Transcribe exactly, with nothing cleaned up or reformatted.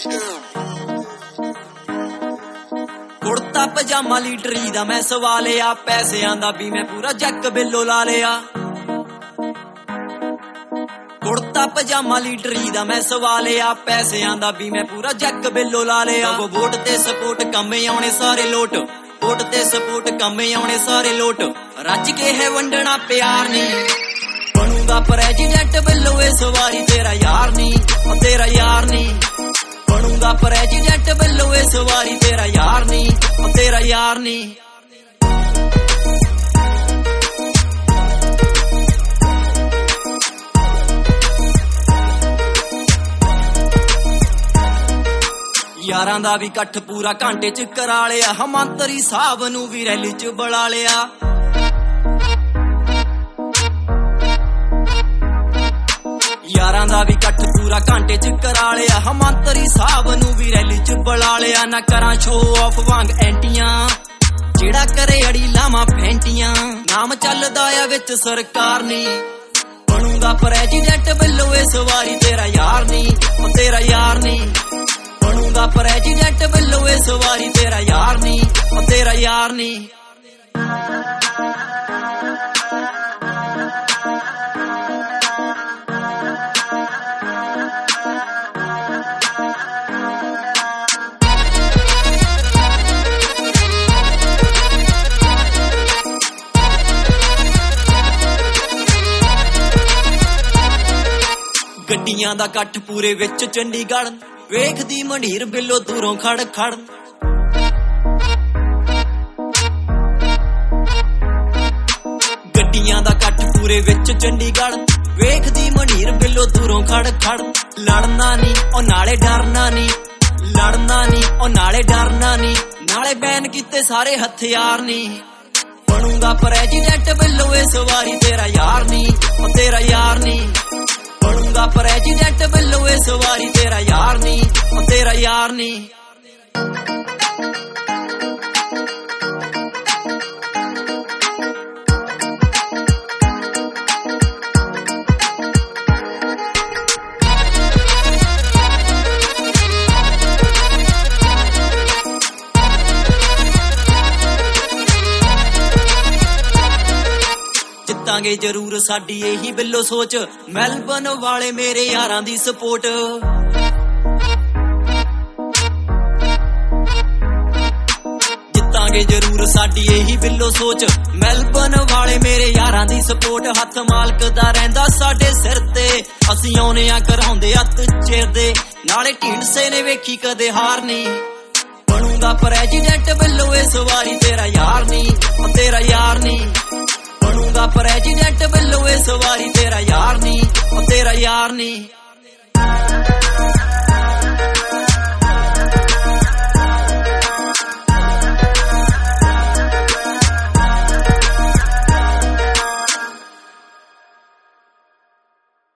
कुर्ता पजामा लीडरी दा मैं सवालिया, पैसियां दा भी मैं पूरा जैक बिल्लो ला लिया। कुर्ता पजामा लीडरी दा मैं सवालिया, पैसियां दा भी मैं पूरा जैक बिल्लो ला लिया। वो वोट ते सपोर्ट कम्मे आने सारे लोट, वोट ते सपोर्ट कम्मे आने सारे लोट। रज के है वंडना प्यार नी, बनूंगा प्रेजिडेंट बिल्लो इस वारी तेरा यार नी, तेरा यार नी। बनूंगा प्रेजिडेंट बिल्लो इस वारी तेरा यार नी, तेरा यार नी। यारां दा भी कट्ठ पूरा घंटे च करा लिया, मंत्री साहब नू भी रैली च बुला लिया। यारां दा भी कट्ठ पूरा घंटे च करा लिया, मंत्री साहब नू भी रैली च बुला लिया। ना करां शो ऑफ वांग एंटियां, जेड़ा करे अड़ी लावां फैंटियां। नाम चलदा आ विच सरकार नी, बनूंगा प्रेजिडेंट बिल्लो इस वारी तेरा यार नी, तेरा यार नी। बनूंगा प्रेजिडेंट बिल्लो इस वारी तेरा यार नी, तेरा यार नी। गड्डियां दा कट्ठ पूरे विच चंडीगढ़, वेखदी मंडीर बिल्लो दूरों खड़ खड़। गड्डियां दा कट्ठ पूरे विच चंडीगढ़, वेखदी मंडीर बिल्लो दूरों खड़ खड़। लड़ना नी ओ नाले डरना नी, लड़ना नी ओ नाले डरना नी। नाले बैन कीते सारे हथियार नी, बनूंगा प्रेजिडेंट बिल्लो इस वारी तेरा यार नी, तेरा यार नी। बनूंगा प्रेजिडेंट बिल्लो इस वारी तेरा यार नी, तेरा यार नी। जितांगे जरूर साडी यही बिल्लो सोच, मेलबर्न वाले मेरे यारां दी सपोर्ट। जितांगे जरूर साडी यही बिल्लो सोच, मेलबर्न वाले मेरे यारां दी सपोर्ट। हथ मालक दा रहिंदा साडे सिर ते, असीं आउने आ कराउंदे हत्थ चिरदे। नाले ढींडसे ने वेखी कदे हार नी, बनूंगा प्रेजिडेंट बिल्लो इस वारी तेरा यार नी, तेरा यार नी। बनूंगा प्रेजिडेंट बिल्लो इस वारी तेरा यार नी, तेरा यार नी।